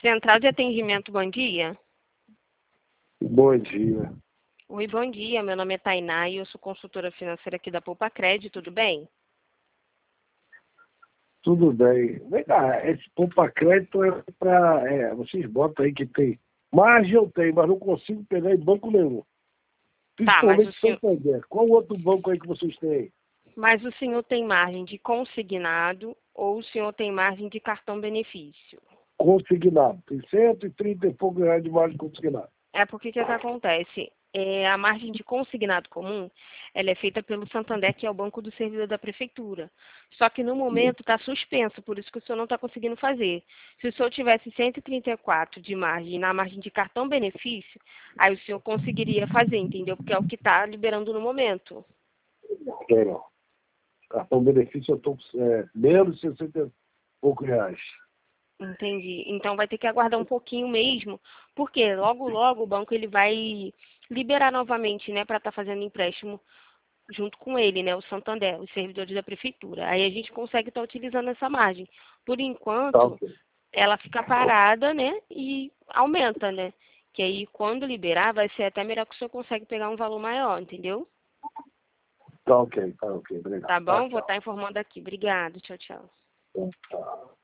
Central de atendimento, bom dia. Bom dia. Oi, bom dia. Meu nome é Tainá e eu sou consultora financeira aqui da Poupa Crédito, tudo bem? Tudo bem. Vem cá, esse poupa crédito é para. Vocês botam aí que tem. Margem eu tenho, mas não consigo pegar em banco nenhum. Tá, Principalmente Santander. Qual outro banco aí que vocês têm aí? mas o senhor tem margem de consignado ou o senhor tem margem de cartão benefício? Consignado. Tem 130 e poucos reais de margem consignado. É porque que acontece? A margem de consignado comum, ela é feita pelo Santander, que é o banco do servidor da prefeitura. Só que no momento está suspenso, por isso que o senhor não está conseguindo fazer. Se o senhor tivesse 134 de margem na margem de cartão benefício, aí o senhor conseguiria fazer, entendeu? Porque é o que está liberando no momento. Tem não. Cartão benefício eu estou com menos de 60 e poucos reais. Entendi. Então vai ter que aguardar um pouquinho mesmo, porque logo logo o banco ele vai liberar novamente, né, para estar fazendo empréstimo junto com ele, né, o Santander, os servidores da prefeitura. Aí a gente consegue estar utilizando essa margem. Por Tá enquanto, ok. ela fica parada, né, e aumenta, né? Que aí quando liberar vai ser até melhor que o senhor consegue pegar um valor maior, entendeu? Tá ok, tá ok. Obrigado. Tá Tá, bom? Vou estar informando aqui. Obrigada. Tchau, tchau. tchau.